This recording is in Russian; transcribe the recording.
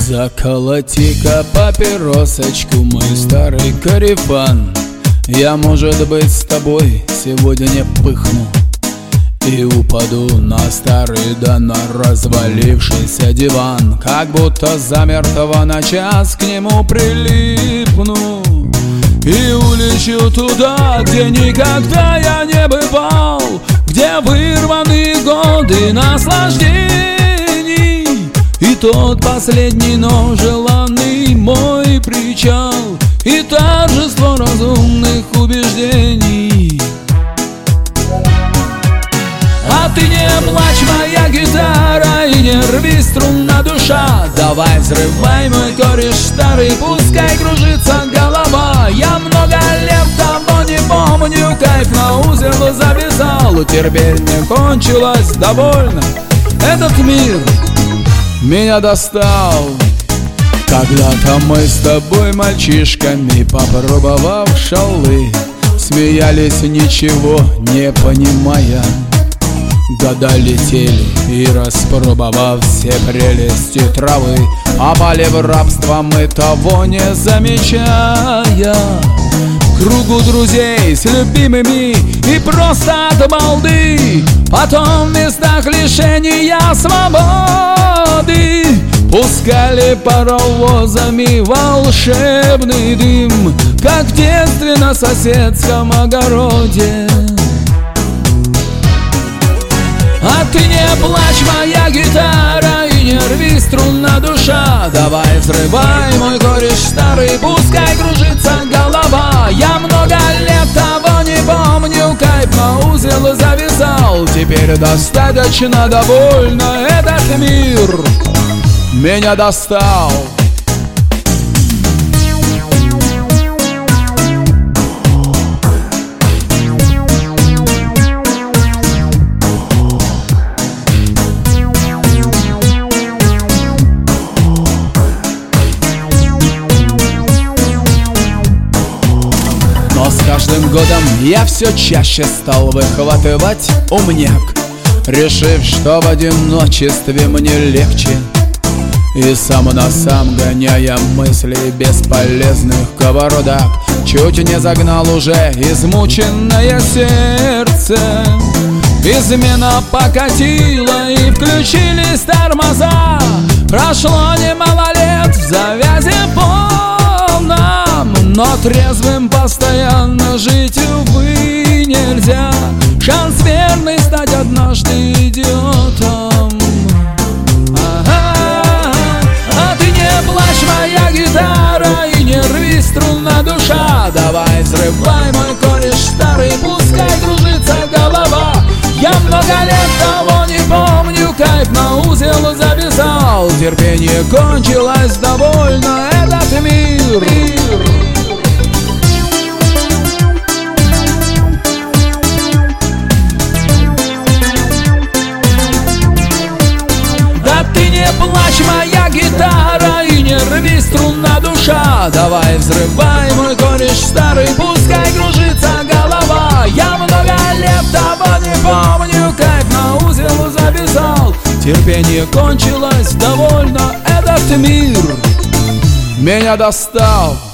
Заколоти-ка папиросочку, мой старый корефан. Я, может быть, с тобой сегодня пыхну и упаду на старый да на развалившийся диван, как будто замертво на час к нему прилипну и улечу туда, где никогда я не бывал, где вырваны годы наслаждений и тот последний, но желанный мой причал и торжество разумных убеждений. А ты не плачь, моя гитара, и не рви, струнна душа. Давай взрывай, мой кореш старый, пускай кружится голова. Я много лет того не помню, кайф на узел завязал. Терпение кончилось, довольно, этот мир меня достал. Когда-то мы с тобой мальчишками, попробовав шалвы, смеялись, ничего не понимая. Года летели, и распробовав все прелести травы, опали в рабство мы, того не замечая. В кругу друзей с любимыми и просто от балды, потом в местах лишения свободы пускали паровозами волшебный дым, как в детстве на соседском огороде. А ты не плачь, моя гитара, и не рви, струнна душа. Давай взрывай, мой кореш старый, пускай кружится голова. Я много лет того не помню, кайф на узел завязал. Теперь достаточно, довольно, этот мир меня достал. Но с каждым годом я все чаще стал выхватывать умняк, решив, что в одиночестве мне легче, и сам на сам, гоняя мысли бесполезных кавардак, чуть не загнал уже измученное сердце. Измена покатила и включились тормоза. Прошло немало лет в завязи полном, но трезвым постоянно жить, увы, нельзя. Шанс верный стать однажды идиотом. А ты не плачь, моя гитара, и не рви, струнна душа. Давай взрывай, мой кореш старый, пускай кружится голова. Я много лет того не помню, кайф на узел завязал. Терпение кончилось, довольно, этот мир. Да ты не плачь, моя гитара, и не рви, струнна душа. Давай взрывай, мой кореш старый, пускай кружится голова. Я много лет того не помню, кайф на узел завязал. Терпение кончилось, довольно, этот мир меня достал.